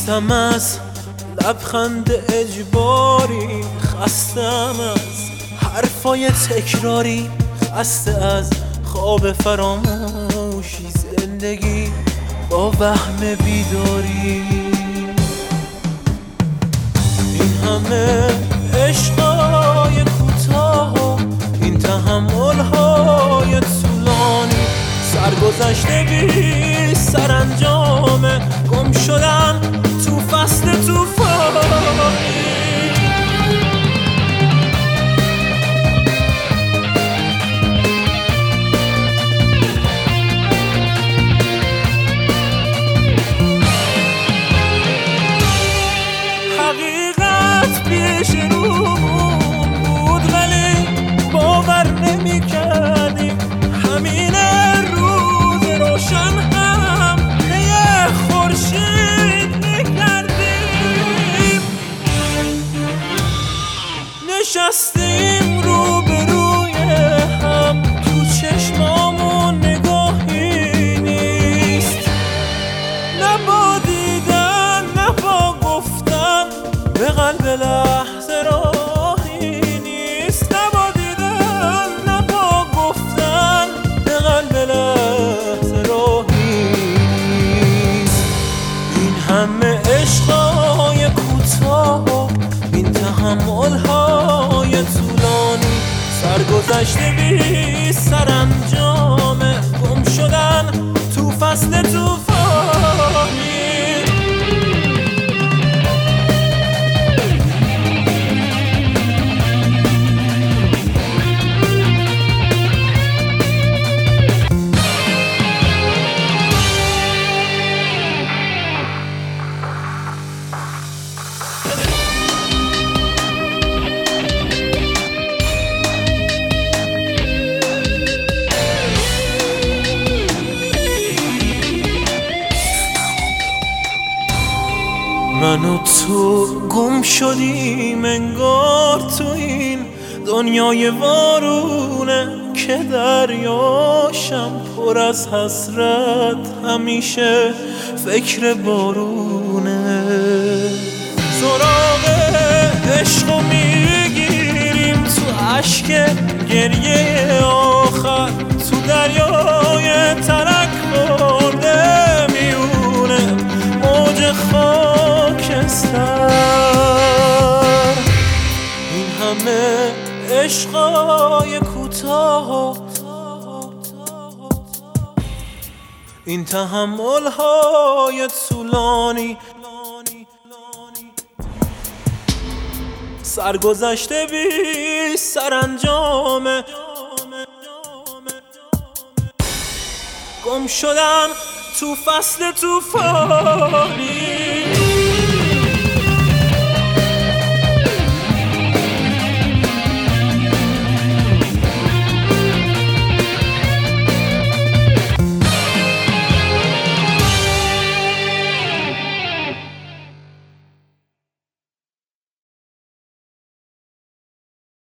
خستم از لبخند اجباری، خستم از حرفای تکراری، خسته از خواب فراموشی، زندگی با وهم بیداری. این همه عشقای کوتاه، این تحمل‌های طولانی، سرگذشته بی سرانجام، گم شدن تو فصل طوفانی. حقیقت پیش رومون بود ولی باور نمی کردیم، همین روز روشن هم یه خورشید میکردیم. نشستیم روبروی هم، تو چشمامون نگاهی نیست، نه با دیدن نه با گفتن به قلب لحظه راهی نیست، نه با دیدن نه با گفتن به قلب لحظه راهی نیست. این همه عشقای کوتاه، این تحمل‌های طولانی، سرگذشته بی سرانجامه، گم شدن تو فصل طوفانی. من و تو گم شدیم انگار تو این دنیای وارونه، که دریاشم پر از حسرت، همیشه فکر بارونه. سراغ عشقو میگیریم تو اشک گریه آخر، تو دریای ترک برده میونه موج خاکستر. این همه عشقای کوتاه، این تحمل‌های طولانی، سرگذشته بی سرانجامه، گم شدن تو فصل طوفان.